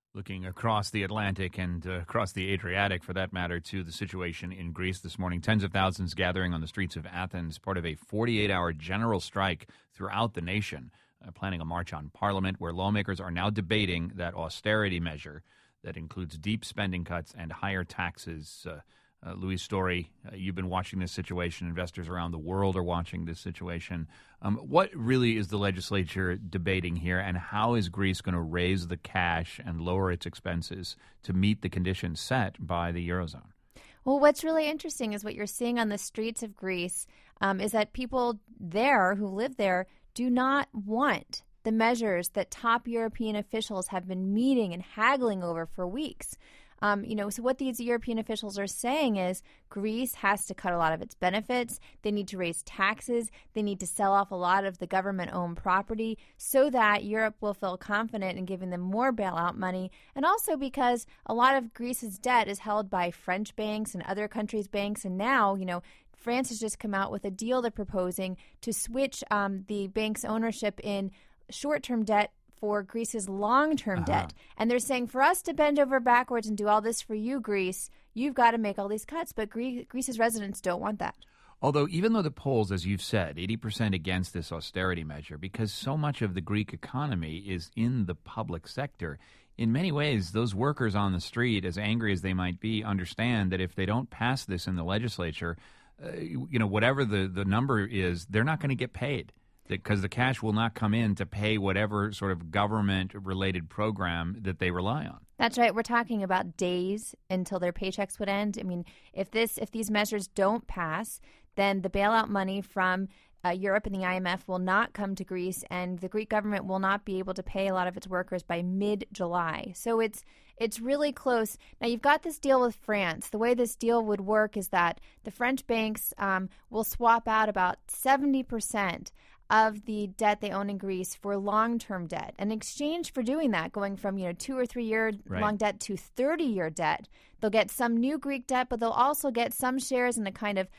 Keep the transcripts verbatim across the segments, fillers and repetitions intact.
Looking across the Atlantic and uh, across the Adriatic, for that matter, to the situation in Greece this morning. Tens of thousands gathering on the streets of Athens, part of a forty-eight hour general strike throughout the nation, uh, planning a march on Parliament, where lawmakers are now debating that austerity measure that includes deep spending cuts and higher taxes. Uh, uh, Louise Story, uh, you've been watching this situation. Investors around the world are watching this situation. Um, what really is the legislature debating here, and how is Greece going to raise the cash and lower its expenses to meet the conditions set by the Eurozone? Well, what's really interesting is what you're seeing on the streets of Greece um, is that people there who live there do not want the measures that top European officials have been meeting and haggling over for weeks. Um, you know, so what these European officials are saying is Greece has to cut a lot of its benefits. They need to raise taxes. They need to sell off a lot of the government-owned property so that Europe will feel confident in giving them more bailout money. And also because a lot of Greece's debt is held by French banks and other countries' banks. And now, you know, France has just come out with a deal they're proposing to switch um, the bank's ownership in short-term debt for Greece's long-term uh-huh. debt. And they're saying, for us to bend over backwards and do all this for you, Greece, you've got to make all these cuts. But Gre- Greece's residents don't want that. Although even though the polls, as you've said, eighty percent against this austerity measure, because so much of the Greek economy is in the public sector, in many ways, those workers on the street, as angry as they might be, understand that if they don't pass this in the legislature, uh, you know, whatever the, the number is, they're not going to get paid. Because the cash will not come in to pay whatever sort of government-related program that they rely on. That's right. We're talking about days until their paychecks would end. I mean, if this, if these measures don't pass, then the bailout money from uh, Europe and the I M F will not come to Greece, and the Greek government will not be able to pay a lot of its workers by mid-July. So it's it's really close. Now, you've got this deal with France. The way this deal would work is that the French banks um, will swap out about seventy percent of the debt they own in Greece for long-term debt. In exchange for doing that, going from, you know, two or three year right. long debt to thirty-year debt, they'll get some new Greek debt, but they'll also get some shares in a kind of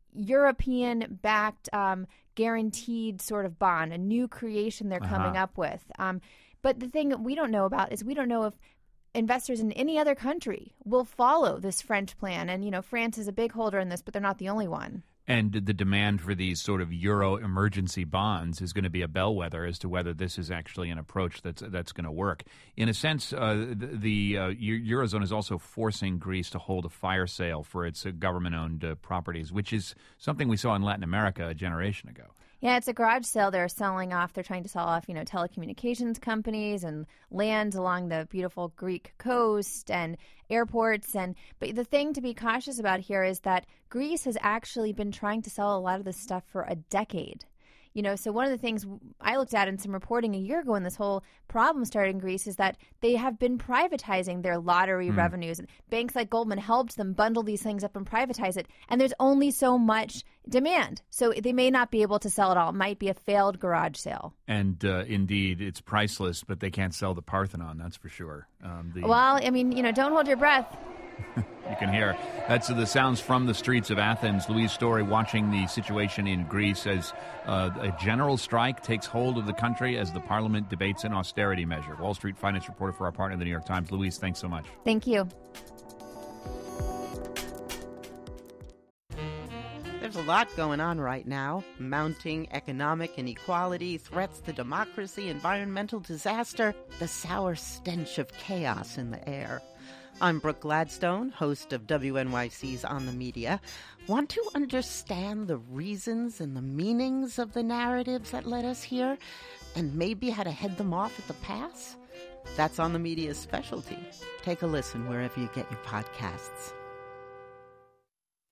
European-backed um, guaranteed sort of bond, a new creation they're uh-huh. coming up with. Um, but the thing that we don't know about is we don't know if investors in any other country will follow this French plan. And, you know, France is a big holder in this, but they're not the only one. And the demand for these sort of Euro emergency bonds is going to be a bellwether as to whether this is actually an approach that's that's going to work. In a sense, uh, the, the uh, Eurozone is also forcing Greece to hold a fire sale for its uh, government-owned uh, properties, which is something we saw in Latin America a generation ago. Yeah, it's a garage sale they're selling off. They're trying to sell off, you know, telecommunications companies and lands along the beautiful Greek coast and airports. And but the thing to be cautious about here is that Greece has actually been trying to sell a lot of this stuff for a decade. You know, so one of the things I looked at in some reporting a year ago when this whole problem started in Greece is that they have been privatizing their lottery mm. revenues. And banks like Goldman helped them bundle these things up and privatize it. And there's only so much demand. So they may not be able to sell it all. It might be a failed garage sale. And uh, indeed, it's priceless, but they can't sell the Parthenon, that's for sure. Um, the... Well, I mean, you know, don't hold your breath. You can hear. That's the sounds from the streets of Athens. Louise Story watching the situation in Greece as uh, a general strike takes hold of the country as the parliament debates an austerity measure. Wall Street finance reporter for our partner, the New York Times. Louise, thanks so much. Thank you. There's a lot going on right now. Mounting economic inequality, threats to democracy, environmental disaster, the sour stench of chaos in the air. I'm Brooke Gladstone, host of W N Y C's On the Media. Want to understand the reasons and the meanings of the narratives that led us here, and maybe how to head them off at the pass? That's On the Media's specialty. Take a listen wherever you get your podcasts.